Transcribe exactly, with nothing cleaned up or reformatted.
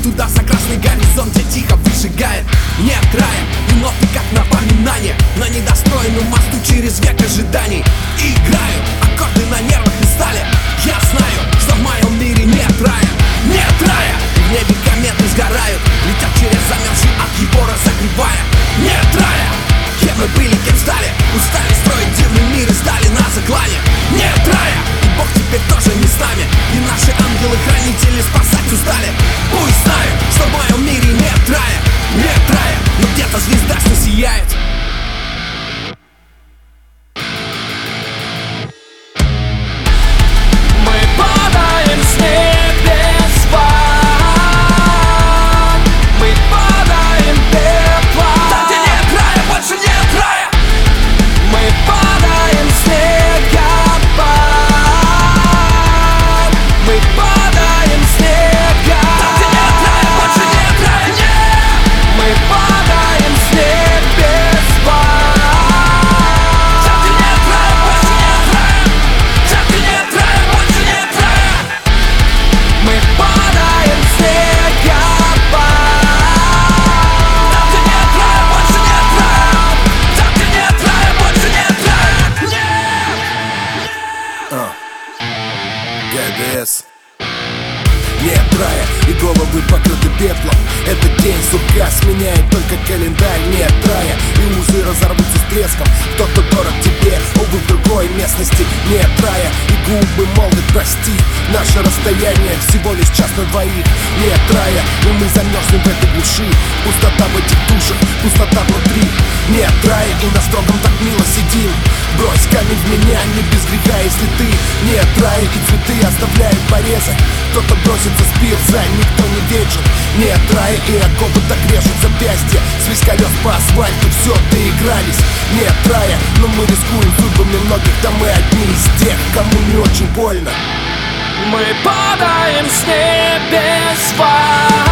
туда за красный горизонт, где тихо выжигает. Нет рая, и ноты как напоминание на недостроенном мосту через век ожиданий. Играю аккорды на нервах и стали. Я знаю, что в моем мире нет рая. Нет рая, и в небе кометы сгорают, летят через замерзший ад его разогревая. Нет рая, кем мы были, кем стали, устали строить дивный мир и сдали на заклане. Нет рая, и Бог теперь тоже не с нами, и наши ангелы-хранители спасать устали. Пусть знают, что в моем мире нет рая. Нет рая, но где-то звезда, что сияет. Мы падаем с небес в ад. Мы падаем пепла. Там, где нет рая, больше нет рая. Мы падаем с снегопад. Мы падаем с снега. Там, где нет рая, больше нет рая. Нет. Мы падаем с небес в ад. Там, где нет рая, больше нет рая. Там, где нет рая, больше нет рая. Мы падаем с снегопад. Там, где нет рая, больше нет рая. Там, где нет рая, больше нет рая. Нет. ГДС. Нет рая, и головы покрыты пеплом. Этот день сурка сменяет только календарь. Нет рая, и узы разорвутся с треском. Кто-то дорог тебе, увы, в другой местности. Нет рая, и губы молвят прости. Наше расстояние всего лишь час на двоих. Нет рая, и мы замерзнем в этой глуши. Пустота в этих душах, пустота внутри. Нет рая, и на строгом так мило сидим. Брось камень в меня, не без греха, если ты. Нет рая, и цветы оставляют порезы. Кто-то бросится с пирса, никто не вечен. Нет рая, и оковы так режут запястья. С вискалёв по асфальту все доигрались. Нет рая, но мы рискуем судьбами многих. Да мы одни из тех, кому не очень больно. Мы падаем с небес в ад.